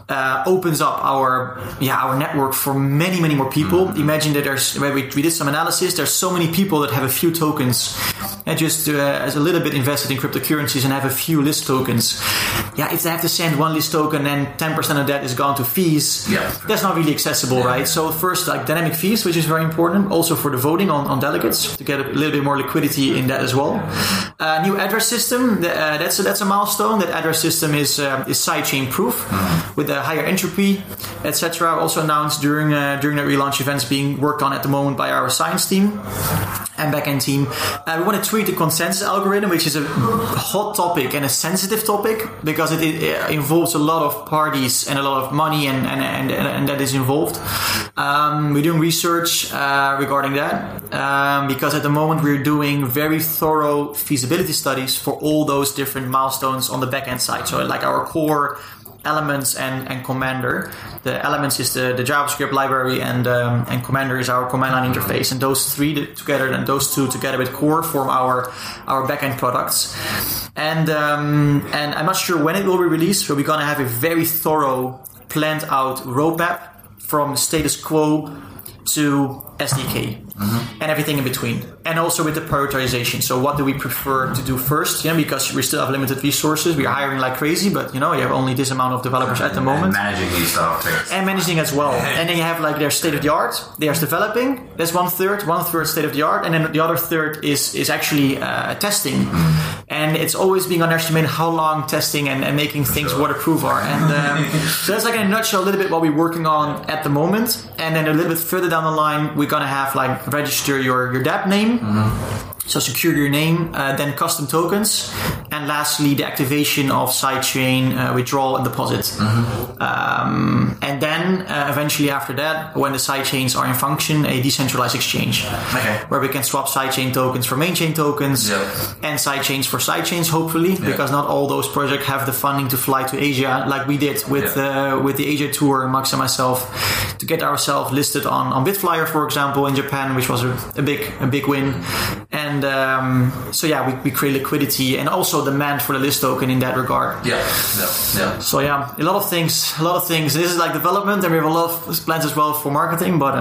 opens up our network for many more people. Imagine that we did some analysis. There's so many people that have a few tokens, and just as a little bit invested in cryptocurrencies and have a few list tokens. Yeah, if they have to send one list token and 10% of that is gone to fees, that's not really accessible, right? So first, like dynamic fees, which is very important, also for the voting on delegates, to get a little bit more liquidity in that as well. New address system, that's a milestone. That address system is sidechain proof with a higher entropy, etc. Also announced during the relaunch events being worked on at the moment by our science team and backend team. We want to tweak the consensus algorithm, which is a hot topic and a sensitive topic because it involves a lot of parties and a lot of money and that is involved. We're doing research regarding that because at the moment we're doing very thorough feasibility studies for all those different milestones on the backend side. So like our core Elements and Commander. The Elements is the JavaScript library, and Commander is our command line interface. And those three together, and those two together with Core, form our backend products. And I'm not sure when it will be released, but we're gonna have a very thorough, planned out roadmap from status quo to SDK and everything in between, and also with the prioritization. So what do we prefer to do first? Because we still have limited resources. We are hiring like crazy, but you have only this amount of developers at the moment. And managing these stuff too. And managing as well. And then you have like their state of the art. There's developing. That's one third state of the art, and then the other third is actually testing. And it's always being underestimated how long testing and making things waterproof are. And so that's like in a nutshell a little bit what we're working on at the moment. And then a little bit further down the line, we're gonna have like register your dApp name. So secure your name, then custom tokens, and lastly the activation of sidechain withdrawal and deposit. And then eventually after that, when the sidechains are in function, a decentralized exchange, where we can swap sidechain tokens for main chain tokens, and sidechains for sidechains, hopefully, because not all those projects have the funding to fly to Asia like we did with the Asia tour, Max and myself, to get ourselves listed on Bitflyer, for example, in Japan, which was a big win. And we create liquidity and also demand for the list token in that regard. So a lot of things. This is like development, and we have a lot of plans as well for marketing. But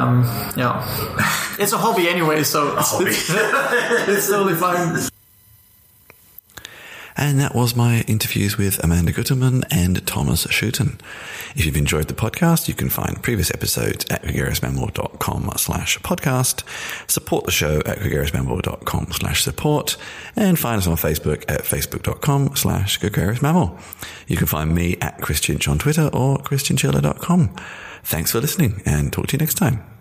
it's a hobby anyway, so it's totally fine. And that was my interviews with Amanda Guterman and Thomas Schuten. If you've enjoyed the podcast, you can find previous episodes at gregariousmammal.com/podcast, support the show at gregariousmammal.com/support, and find us on Facebook at facebook.com/gregariousmammal. You can find me at Chris Chinch on Twitter or chrischinchilla.com. Thanks for listening, and talk to you next time.